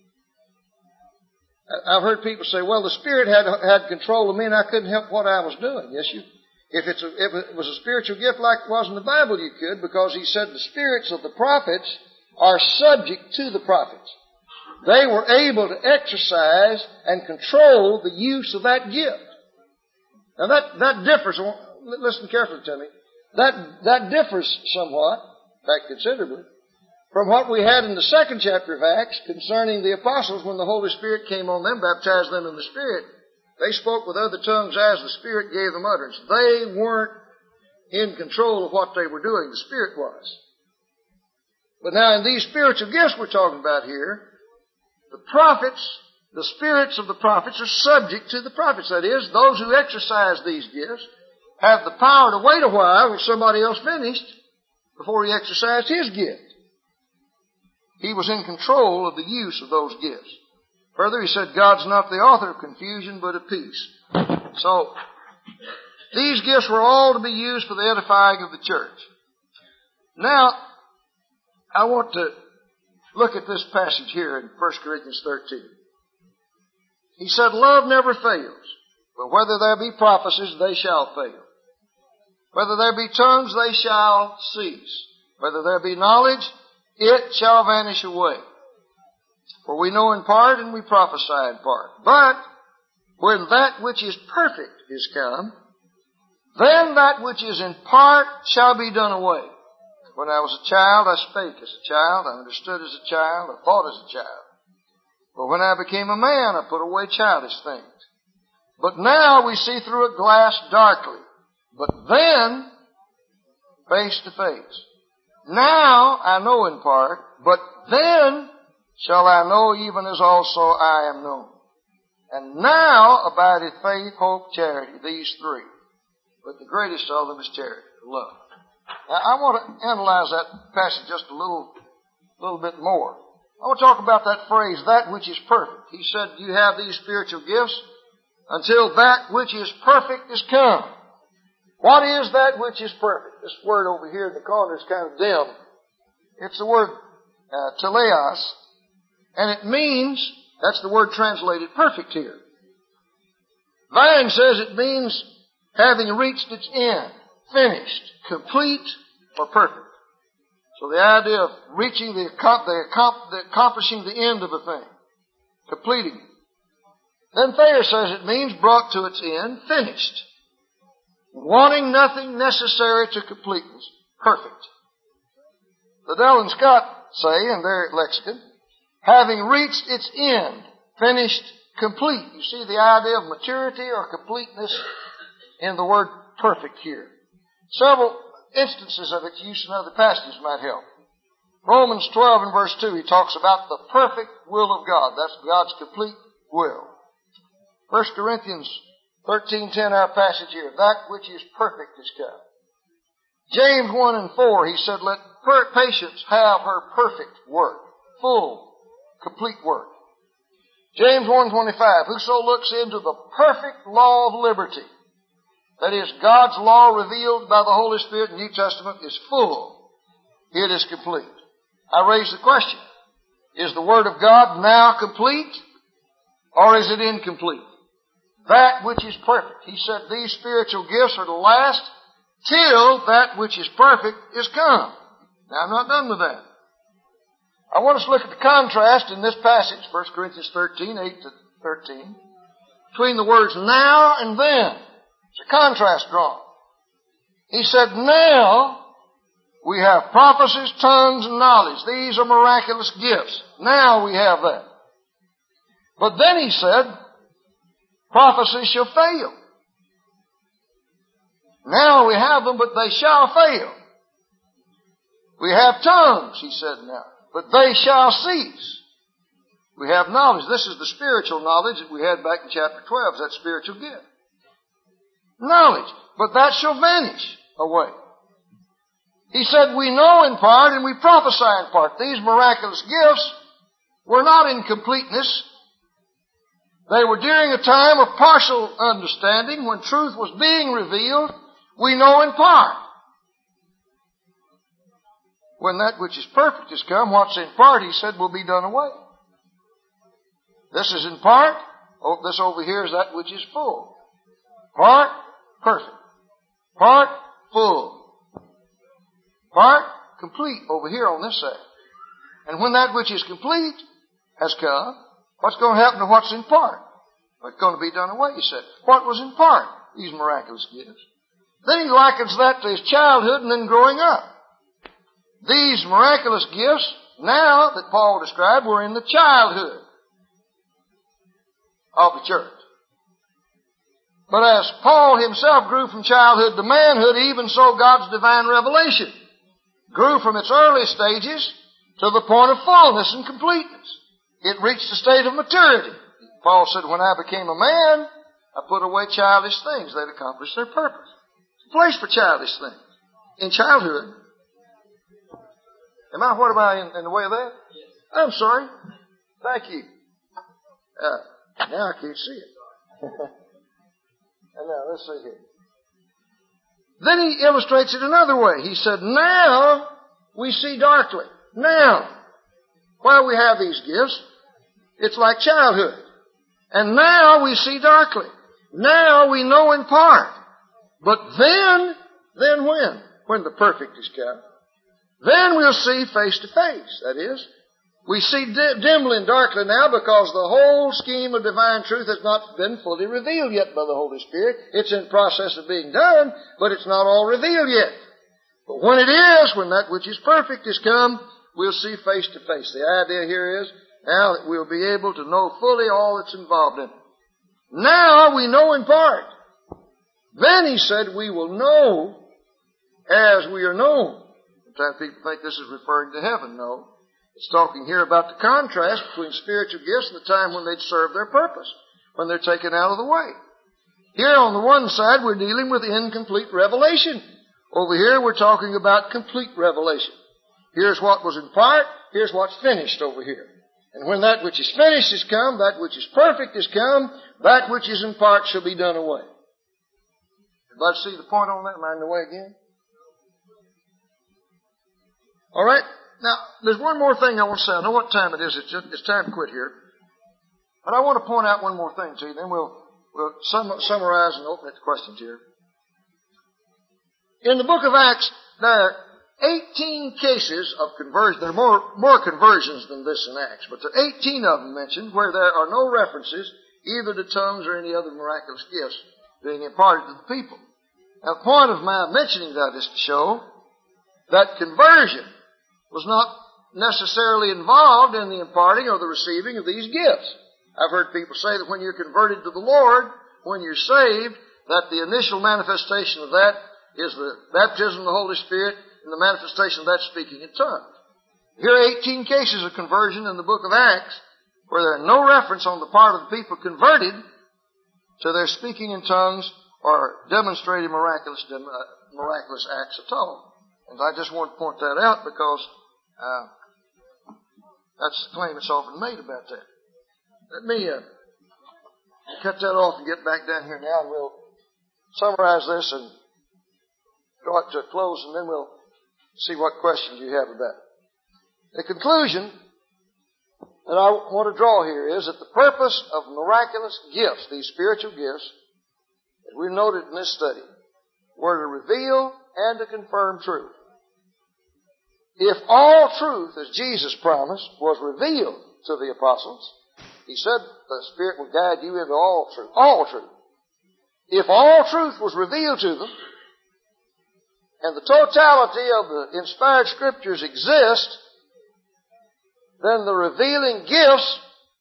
I've heard people say, well, the Spirit had control of me and I couldn't help what I was doing. Yes, if it was a spiritual gift like it was in the Bible, you could, because he said the spirits of the prophets are subject to the prophets. They were able to exercise and control the use of that gift. Now that differs, listen carefully to me, that differs somewhat, in fact considerably, from what we had in the 2nd chapter of Acts concerning the apostles when the Holy Spirit came on them, baptized them in the Spirit. They spoke with other tongues as the Spirit gave them utterance. They weren't in control of what they were doing. The Spirit was. But now in these spiritual gifts we're talking about here, the prophets, the spirits of the prophets are subject to the prophets. That is, those who exercise these gifts have the power to wait a while when somebody else finished before he exercised his gift. He was in control of the use of those gifts. Further, he said, God's not the author of confusion, but of peace. So, these gifts were all to be used for the edifying of the church. Now, I want to look at this passage here in 1 Corinthians 13. He said, love never fails, but whether there be prophecies, they shall fail. Whether there be tongues, they shall cease. Whether there be knowledge, it shall vanish away. For we know in part and we prophesy in part. But when that which is perfect is come, then that which is in part shall be done away. When I was a child, I spake as a child, I understood as a child, I thought as a child. But when I became a man, I put away childish things. But now we see through a glass darkly. But then, face to face. Now I know in part, but then shall I know even as also I am known. And now abideth faith, hope, charity, these three. But the greatest of them is charity, love. Now I want to analyze that passage just a little bit more. I want to talk about that phrase, that which is perfect. He said, you have these spiritual gifts until that which is perfect is come. What is that which is perfect? This word over here in the corner is kind of dim. It's the word teleos, and it means, that's the word translated perfect here. Vine says it means having reached its end, finished, complete, or perfect. So the idea of reaching accomplishing the end of a thing, completing it. Then Thayer says it means brought to its end, finished, wanting nothing necessary to completeness, perfect. Liddell and Scott say in their lexicon, having reached its end, finished, complete. You see the idea of maturity or completeness in the word perfect here. Several instances of its use in other passages might help. Romans 12 and verse 2, he talks about the perfect will of God. That's God's complete will. 1 Corinthians 13:10, our passage here, that which is perfect is come. James 1 and 4, he said, let patience have her perfect work, full, complete work. James 1:25, whoso looks into the perfect law of liberty, that is, God's law revealed by the Holy Spirit in the New Testament, is full. It is complete. I raise the question, is the Word of God now complete, or is it incomplete? That which is perfect. He said these spiritual gifts are to last till that which is perfect is come. Now, I'm not done with that. I want us to look at the contrast in this passage, 1 Corinthians 13, 8 to 13, between the words now and then. It's a contrast drawn. He said, now we have prophecies, tongues, and knowledge. These are miraculous gifts. Now we have that. But then he said, prophecies shall fail. Now we have them, but they shall fail. We have tongues, he said now, but they shall cease. We have knowledge. This is the spiritual knowledge that we had back in chapter 12, that spiritual gift. Knowledge, but that shall vanish away. He said, we know in part and we prophesy in part. These miraculous gifts were not in completeness. They were during a time of partial understanding when truth was being revealed. We know in part. When that which is perfect has come, what's in part, he said, will be done away. This is in part. Oh, this over here is that which is full. Part, perfect. Part, full. Part, complete over here on this side. And when that which is complete has come, what's going to happen to what's in part? What's going to be done away, he said. What was in part? These miraculous gifts. Then he likens that to his childhood and then growing up. These miraculous gifts, now that Paul described, were in the childhood of the church. But as Paul himself grew from childhood to manhood, even so God's divine revelation grew from its early stages to the point of fullness and completeness. It reached a state of maturity. Paul said, when I became a man, I put away childish things. They'd accomplished their purpose. There's a place for childish things. In childhood. Am I in the way of that? Yes. I'm sorry. Thank you. Now I can't see it. And now, let's see here. Then he illustrates it another way. He said, now we see darkly. Now, while we have these gifts, it's like childhood. And now we see darkly. Now we know in part. But then when? When the perfect is come. Then we'll see face to face. That is, we see dimly and darkly now because the whole scheme of divine truth has not been fully revealed yet by the Holy Spirit. It's in process of being done, but it's not all revealed yet. But when it is, when that which is perfect is come, we'll see face to face. The idea here is now that we'll be able to know fully all that's involved in it. Now we know in part. Then he said we will know as we are known. Sometimes people think this is referring to heaven. No. It's talking here about the contrast between spiritual gifts and the time when they'd serve their purpose, when they're taken out of the way. Here on the one side, we're dealing with incomplete revelation. Over here, we're talking about complete revelation. Here's what was in part, here's what's finished over here. And when that which is finished is come, that which is perfect is come, that which is in part shall be done away. Everybody see the point on that? Am I in the way again? All right. Now, there's one more thing I want to say. I know what time it is. It's time to quit here. But I want to point out one more thing to you. Then we'll summarize and open it to questions here. In the book of Acts, there are 18 cases of conversion. There are more conversions than this in Acts, but there are 18 of them mentioned where there are no references either to tongues or any other miraculous gifts being imparted to the people. Now, the point of my mentioning that is to show that conversion was not necessarily involved in the imparting or the receiving of these gifts. I've heard people say that when you're converted to the Lord, when you're saved, that the initial manifestation of that is the baptism of the Holy Spirit and the manifestation of that speaking in tongues. Here are 18 cases of conversion in the book of Acts where there are no reference on the part of the people converted to their speaking in tongues or demonstrating miraculous acts at all. And I just want to point that out because that's the claim that's often made about that. Let me cut that off and get back down here now, and we'll summarize this and draw it to a close, and then we'll see what questions you have about it. The conclusion that I want to draw here is that the purpose of miraculous gifts, these spiritual gifts, as we've noted in this study, were to reveal and to confirm truth. If all truth, as Jesus promised, was revealed to the apostles, he said the Spirit will guide you into all truth. All truth. If all truth was revealed to them, and the totality of the inspired Scriptures exist, then the revealing gifts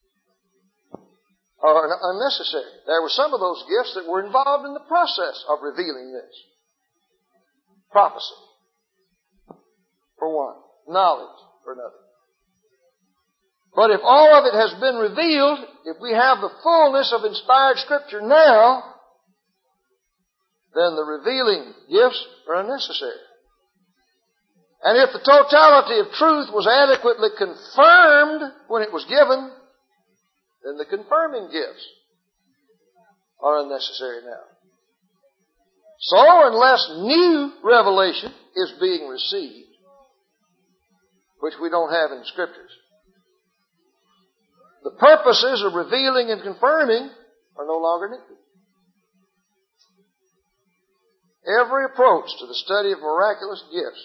are unnecessary. There were some of those gifts that were involved in the process of revealing this. Prophecy, for one. Knowledge, for another. But if all of it has been revealed, if we have the fullness of inspired Scripture now, then the revealing gifts are unnecessary. And if the totality of truth was adequately confirmed when it was given, then the confirming gifts are unnecessary now. So, unless new revelation is being received, which we don't have in the Scriptures, the purposes of revealing and confirming are no longer needed. Every approach to the study of miraculous gifts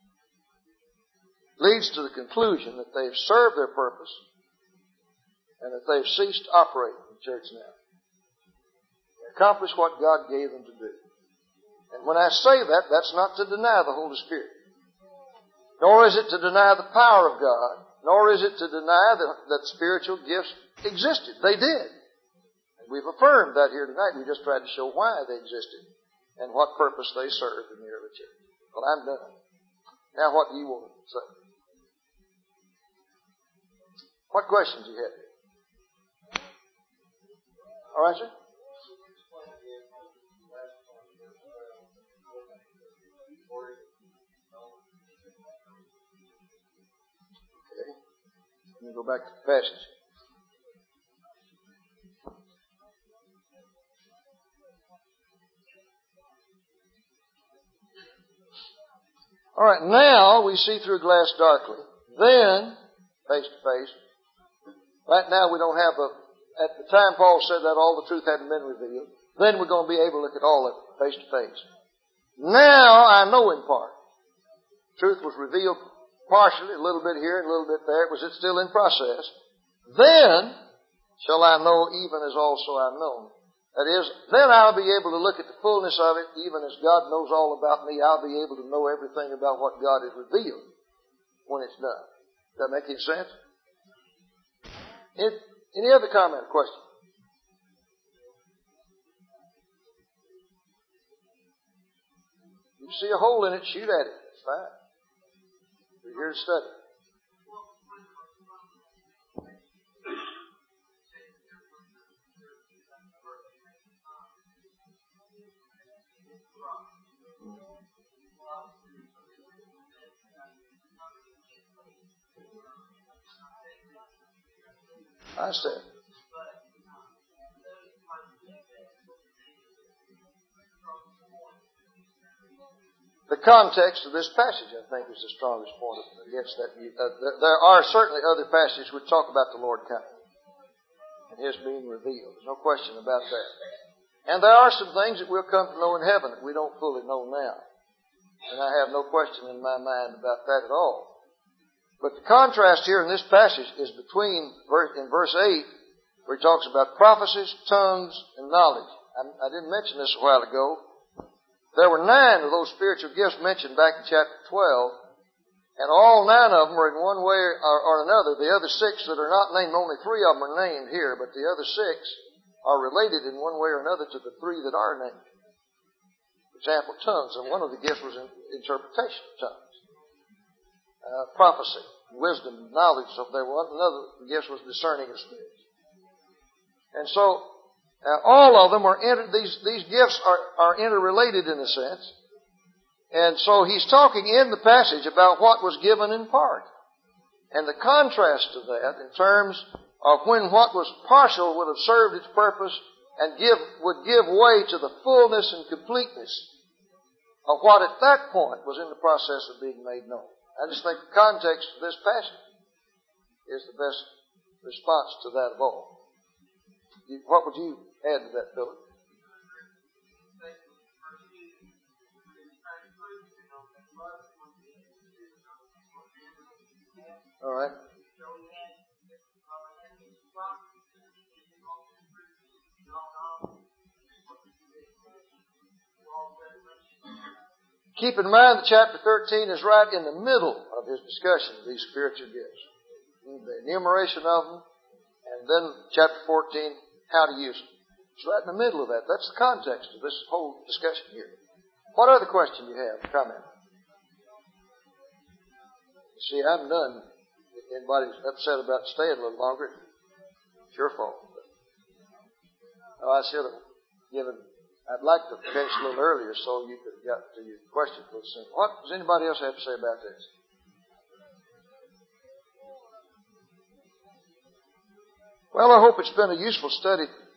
leads to the conclusion that they've served their purpose and that they've ceased to operate in the church now. They accomplish what God gave them to do. And when I say that, that's not to deny the Holy Spirit. Nor is it to deny the power of God. Nor is it to deny that spiritual gifts existed. They did. And we've affirmed that here tonight. We just tried to show why they existed and what purpose they served in the early church. Well, I'm done. Now what do you want to say? What questions do you have? All right, sir? Okay. Let me go back to the passage. All right, now we see through a glass darkly. Then, face to face. Right now we don't have at the time Paul said that all the truth hadn't been revealed. Then we're going to be able to look at all of it face to face. Now I know in part. Truth was revealed partially, a little bit here and a little bit there. It's still in process. Then shall I know even as also I'm known. That is, then I'll be able to look at the fullness of it, even as God knows all about me. I'll be able to know everything about what God has revealed when it's done. Does that make any sense? Any other comment or question? You see a hole in it, shoot at it. That's fine. We're here to study. I said. The context of this passage, I think, is the strongest point against that view. There are certainly other passages which talk about the Lord coming and His being revealed. There's no question about that. And there are some things that we'll come to know in heaven that we don't fully know now. And I have no question in my mind about that at all. But the contrast here in this passage is between, in verse 8, where he talks about prophecies, tongues, and knowledge. I didn't mention this a while ago. There were 9 of those spiritual gifts mentioned back in chapter 12, and all 9 of them are in one way or another. The other 6 that are not named, only 3 of them are named here, but the other 6 are related in one way or another to the 3 that are named. For example, tongues, and one of the gifts was interpretation of tongues. Prophecy, wisdom, knowledge. So there was another gift was discerning of spirits. And so all of them are these gifts are interrelated in a sense. And so he's talking in the passage about what was given in part. And the contrast to that in terms of when what was partial would have served its purpose and would give way to the fullness and completeness of what at that point was in the process of being made known. I just think the context of this passage is the best response to that of all. What would you add to that, Philip? All right. Keep in mind that chapter 13 is right in the middle of his discussion of these spiritual gifts. The enumeration of them, and then chapter 14, how to use them. It's right in the middle of that. That's the context of this whole discussion here. What other question do you have? Comment. You see, I'm done. If anybody's upset about staying a little longer, it's your fault. I should have given... I'd like to finish a little earlier so you could have got to your question a little sooner. What does anybody else have to say about this? Well, I hope it's been a useful study